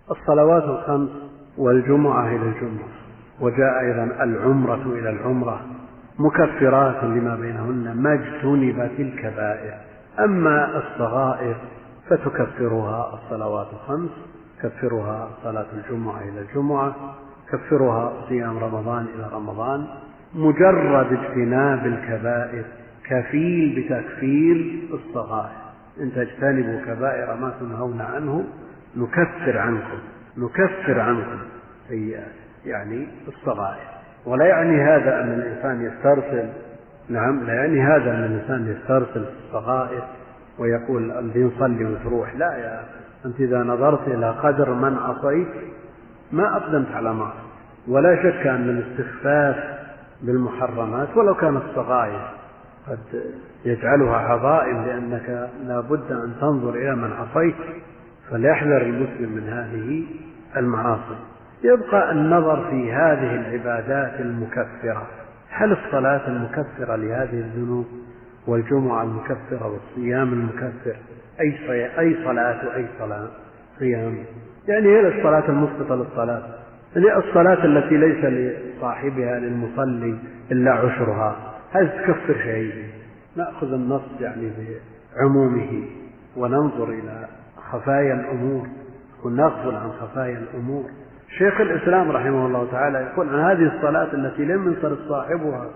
الصلوات الخمس والجمعة إلى الجمعة، وجاء أيضا العمرة إلى العمرة مكفرات لما بينهن ما اجتنبت الكبائر. أما الصغائر فتكفرها الصلوات الخمس، كفرها صلاة الجمعة إلى الجمعة، كفرها صيام رمضان إلى رمضان. مجرد اجتناب الكبائر كفيل بتكفير الصغائر. إن تجتنبوا كبائر ما تنهون عنه نكفر عنكم سيئات، يعني الصغائر. ولا يعني هذا أن الإنسان يسترسل، لا يعني هذا أن الإنسان يسترسل في الصغائر ويقول اللي نصلي وتروح. لا يا أخي، أنت إذا نظرت إلى قدر من عصيت ما أقدمت على معصية. ولا شك أن الاستخفاف بالمحرمات ولو كانت صغائر قد يجعلها عظائم، لأنك لا بد أن تنظر إلى من عصيت، فليحذر المسلم من هذه المعاصي. يبقى النظر في هذه العبادات المكفرة، هل الصلاة المكفرة لهذه الذنوب، والجمعة المكفرة، والصيام المكفر، أي صلاة وأي صيام؟ يعني هي الصلاة المسقطة للصلاة، هي الصلاة التي ليس لصاحبها للمصلي إلا عشرها، هل تكفر شيء؟ نأخذ النص يعني بعمومه وننظر إلى خفايا الأمور ونغفل عن خفايا الأمور. شيخ الإسلام رحمه الله تعالى يقول عن هذه الصلاة التي لم ينصرف صاحبها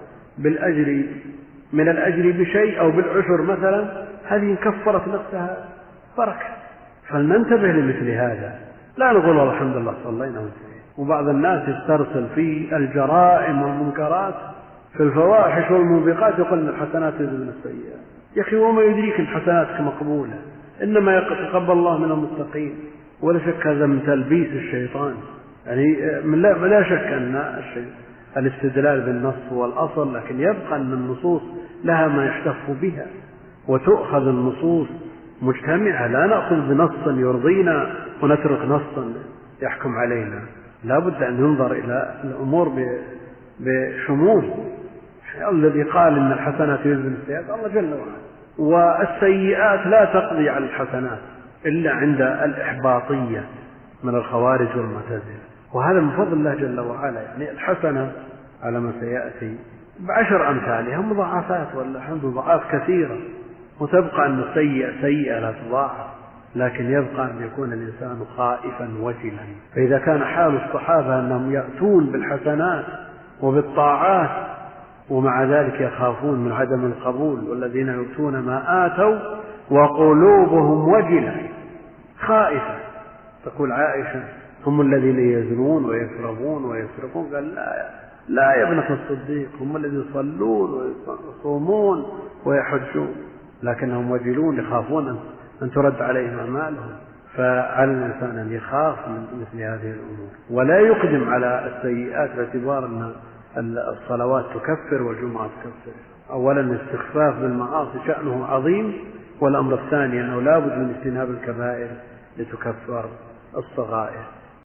من الأجر بشيء أو بالعشر مثلا، هذه كفرت نفسها بركة. فلننتبه لمثل هذا، لا نقول والله الحمد لله صلينا وانتهينا. وبعض الناس يسترسل في الجرائم والمنكرات، في الفواحش والموبقات، يقول ان الحسنات تذهب السيئات. يا أخي وما يدريك ان حسناتك مقبولة، إنما يتقبل الله من المتقين. ولا شك هذا من تلبيس الشيطان، يعني لا شك أن الاستدلال بالنص هو الأصل، لكن يبقى أن النصوص لها ما يحتف بها، وتؤخذ النصوص مجتمعة، لا نأخذ بنص يرضينا ونترك نصا يحكم علينا. لا بد أن ينظر إلى الأمور بشمول. الذي قال إن الحسنات يذهبن السيئات الله جل وعلا، والسيئات لا تقضي على الحسنات إلا عند الإحباطية من الخوارج والمعتزلة. وهذا من فضل الله جل وعلا، يعني الحسنة على ما سيأتي ب10 أمثالها مضاعفات، والحمد ضعاف كثيرة، وتبقى أن السيئة سيئة لا تضاعف، لكن يبقى أن يكون الإنسان خائفا وجلا. فإذا كان حال الصحابة أنهم يأتون بالحسنات وبالطاعات ومع ذلك يخافون من عدم القبول، والذين يؤتون ما آتوا وقلوبهم وجلة خائفة. تقول عائشة هم الذين يزنون ويكرهون ويسرقون، قال لا يا ابنة الصديق، هم الذين يصلون ويصومون ويحجون، لكنهم وجلون يخافون أن ترد عليهم أعمالهم. فعلى الإنسان أن يخاف من مثل هذه الأمور، ولا يقدم على السيئات باعتبار أن الصلوات تكفر والجمعة تكفر. أولا الاستخفاف بالمعاصي شأنه عظيم، والأمر الثاني أنه لا بد من اجتناب الكبائر لتكفر الصغائر.